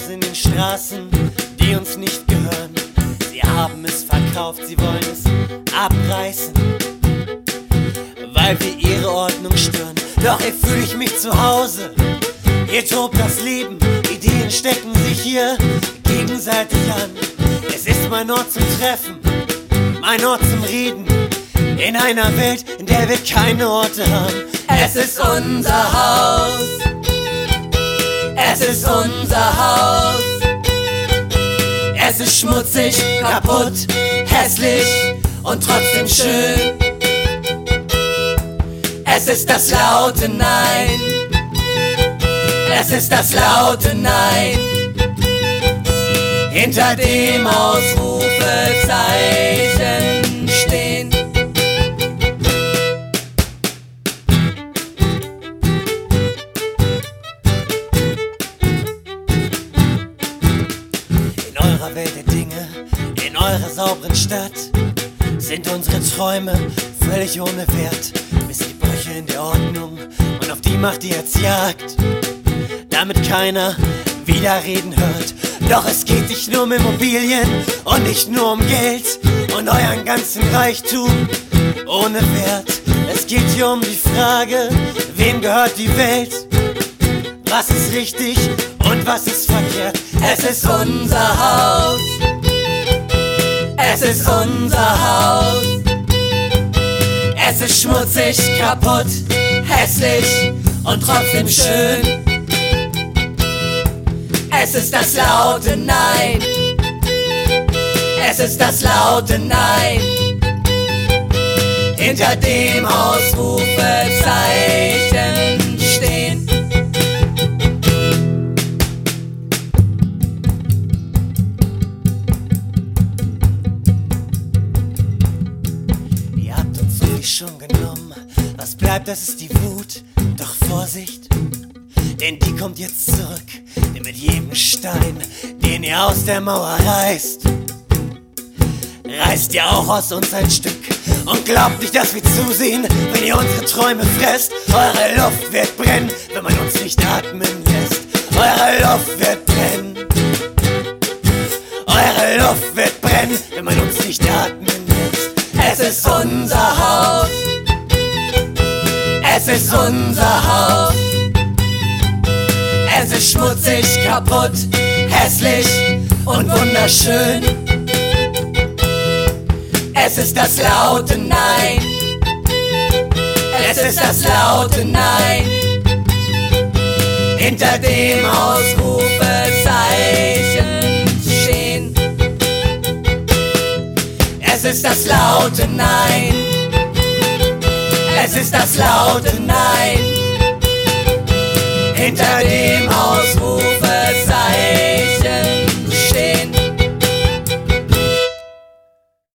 in den Straßen, die uns nicht gehören. Sie haben es verkauft, sie wollen es abreißen, weil wir ihre Ordnung stören. Doch hier fühle ich mich zu Hause, hier tobt das Leben, Ideen stecken sich hier gegenseitig an. Es ist mein Ort zum Treffen, mein Ort zum Reden, in einer Welt, in der wir keine Orte haben. Es ist unser Haus, es ist unser Haus. Es ist schmutzig, kaputt, hässlich und trotzdem schön. Es ist das laute Nein, es ist das laute Nein, hinter dem Ausrufezeichen stehen. In eurer Welt der Dinge, in eurer sauberen Stadt, sind unsere Träume völlig ohne Wert. Bis die Brüche in der Ordnung und auf die macht ihr jetzt Jagd, damit keiner Widerreden hört. Doch es geht nicht nur um Immobilien und nicht nur um Geld und euren ganzen Reichtum ohne Wert. Es geht hier um die Frage, wem gehört die Welt? Was ist richtig und was ist verkehrt? Es ist unser Haus, es ist unser Haus. Es ist schmutzig, kaputt, hässlich und trotzdem schön. Es ist das laute Nein, es ist das laute Nein, hinter dem Ausrufezeichen stehen. Ihr habt uns so viel schon genommen, was bleibt, das ist die Wut. Doch Vorsicht, denn die kommt jetzt zurück, denn mit jedem Stein, den ihr aus der Mauer reißt, reißt ihr auch aus uns ein Stück. Und glaubt nicht, dass wir zusehen, wenn ihr unsere Träume fresst. Eure Luft wird brennen, wenn man uns nicht atmen lässt. Eure Luft wird brennen, eure Luft wird brennen, wenn man uns nicht atmen lässt. Es ist unser Haus, es ist unser Haus. Es ist schmutzig, kaputt, hässlich und wunderschön. Es ist das laute Nein, es ist das laute Nein, hinter dem Ausrufezeichen stehen. Es ist das laute Nein, es ist das laute Nein, hinter